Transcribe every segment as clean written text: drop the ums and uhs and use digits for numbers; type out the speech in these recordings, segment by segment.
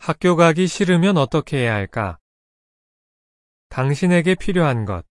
학교 가기 싫으면 어떻게 해야 할까? 당신에게 필요한 것.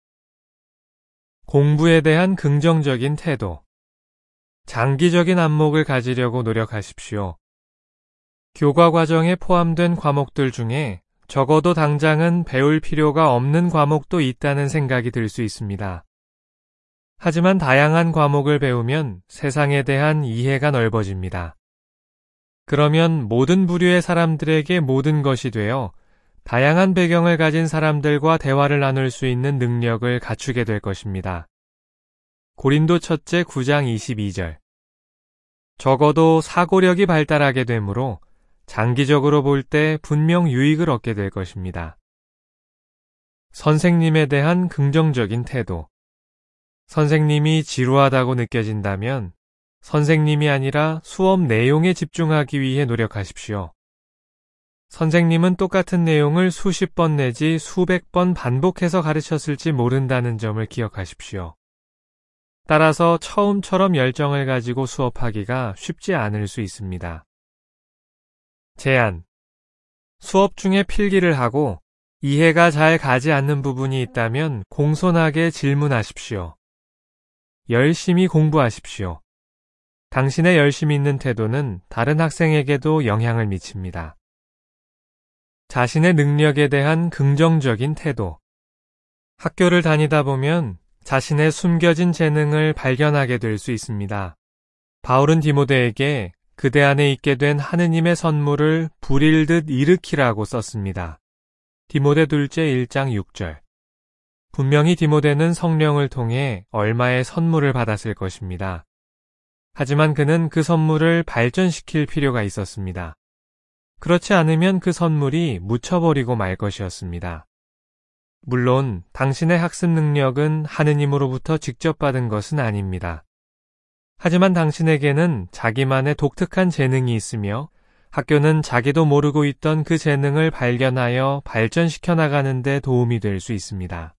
공부에 대한 긍정적인 태도. 장기적인 안목을 가지려고 노력하십시오. 교과 과정에 포함된 과목들 중에 적어도 당장은 배울 필요가 없는 과목도 있다는 생각이 들 수 있습니다. 하지만 다양한 과목을 배우면 세상에 대한 이해가 넓어집니다. 그러면 모든 부류의 사람들에게 모든 것이 되어 다양한 배경을 가진 사람들과 대화를 나눌 수 있는 능력을 갖추게 될 것입니다. 고린도 첫째 9장 22절. 적어도 사고력이 발달하게 되므로 장기적으로 볼 때 분명 유익을 얻게 될 것입니다. 선생님에 대한 긍정적인 태도. 선생님이 지루하다고 느껴진다면 선생님이 아니라 수업 내용에 집중하기 위해 노력하십시오. 선생님은 똑같은 내용을 수십 번 내지 수백 번 반복해서 가르쳤을지 모른다는 점을 기억하십시오. 따라서 처음처럼 열정을 가지고 수업하기가 쉽지 않을 수 있습니다. 제안. 수업 중에 필기를 하고 이해가 잘 가지 않는 부분이 있다면 공손하게 질문하십시오. 열심히 공부하십시오. 당신의 열심히 있는 태도는 다른 학생에게도 영향을 미칩니다. 자신의 능력에 대한 긍정적인 태도. 학교를 다니다 보면 자신의 숨겨진 재능을 발견하게 될 수 있습니다. 바울은 디모데에게 그대 안에 있게 된 하느님의 선물을 불일 듯 일으키라고 썼습니다. 디모데 둘째 1장 6절. 분명히 디모데는 성령을 통해 얼마의 선물을 받았을 것입니다. 하지만 그는 그 선물을 발전시킬 필요가 있었습니다. 그렇지 않으면 그 선물이 묻혀버리고 말 것이었습니다. 물론 당신의 학습 능력은 하느님으로부터 직접 받은 것은 아닙니다. 하지만 당신에게는 자기만의 독특한 재능이 있으며 학교는 자기도 모르고 있던 그 재능을 발견하여 발전시켜 나가는 데 도움이 될 수 있습니다.